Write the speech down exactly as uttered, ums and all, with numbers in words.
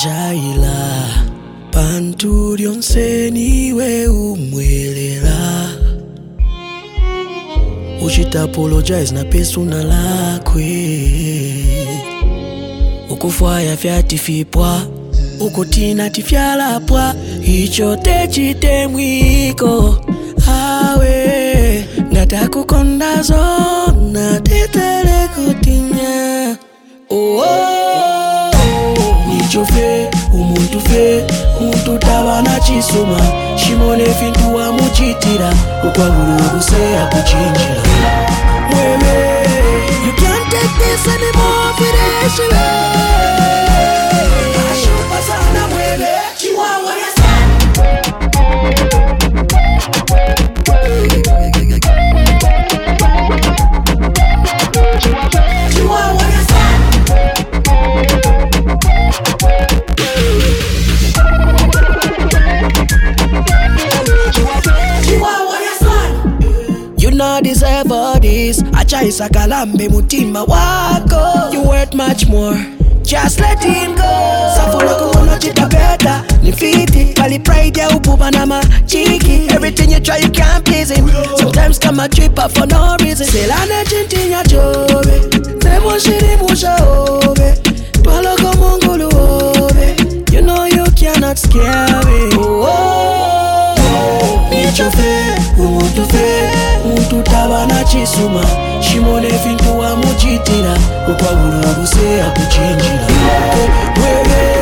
jaila Pantu lyonse niwe umwelela Uchita apologize na pesuna lakwe Ukufwaya fyati fipwa Ukutina tifyala pwa Icho techite mwiko Awe Ngatakukonda zona Tetele kutinya Oh oh Nichofe Umuntu fe Umuntu tabana chisuma Shimone fintu wa muchitira Ukwa guru seya kuchinjira Mwewe You can't take this anymore Fideshile Ashupa sana mwewe Chihuahua ya Chihuahua ya You not deserve all this. Acha isakalambe mutima wako. You worth much more. Just let him go. Safuna kuona chita better. Ni fiti. Pali pride ya upupa na machiki. Everything you try you can't please him. Sometimes come a trip up for no reason. Selane chinti nya jobe. Temo shiri musha obe. Twalo komongulu obe. You know you cannot scare me. Oh, oh, oh. Nichofe, umutu fe. Umuntu tabana chisuma Shimone fintu wa muchitira Ukwa guru seya kuchinjira Wewe